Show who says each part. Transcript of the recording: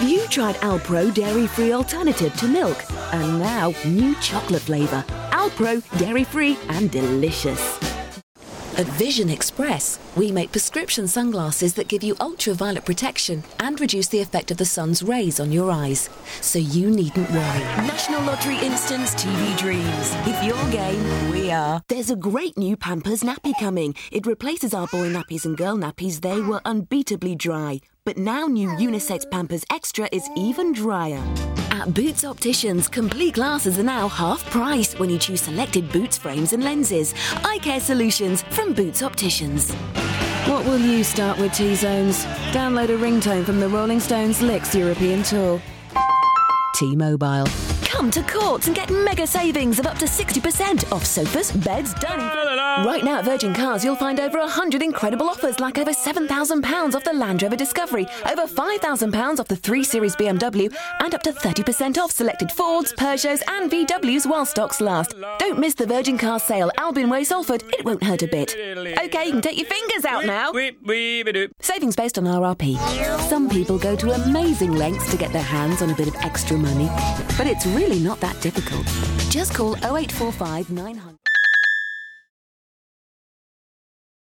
Speaker 1: You tried Alpro dairy-free alternative to milk, and now new chocolate flavour. Alpro dairy-free and delicious. At Vision Express, we make prescription sunglasses that give you ultraviolet protection and reduce the effect of the sun's rays on your eyes, so you needn't worry. National Lottery Instants TV Dreams. If you're game, we are. There's a great new Pampers nappy coming. It replaces our boy nappies and girl nappies. They were unbeatably dry. But now new unisex Pampers Extra is even drier. At Boots Opticians, complete glasses are now half price when you choose selected Boots frames and lenses. Eye care solutions from Boots Opticians. What will you start with, T-Zones? Download a ringtone from the Rolling Stones Licks European Tour. T-Mobile. Come to Courts and get mega savings of up to 60% off sofas, beds, dining. Right now at Virgin Cars, you'll find over 100 incredible offers, like over £7,000 off the Land Rover Discovery, over £5,000 off the 3 Series BMW, and up to 30% off selected Fords, Peugeots and VWs while stocks last. Don't miss the Virgin Cars sale, Albion Way, Salford. It won't hurt a bit. OK, you can take your fingers out now. Savings based on RRP. Some people go to amazing lengths to get their hands on a bit of extra money, but it's really not that difficult. Just call 0845 900.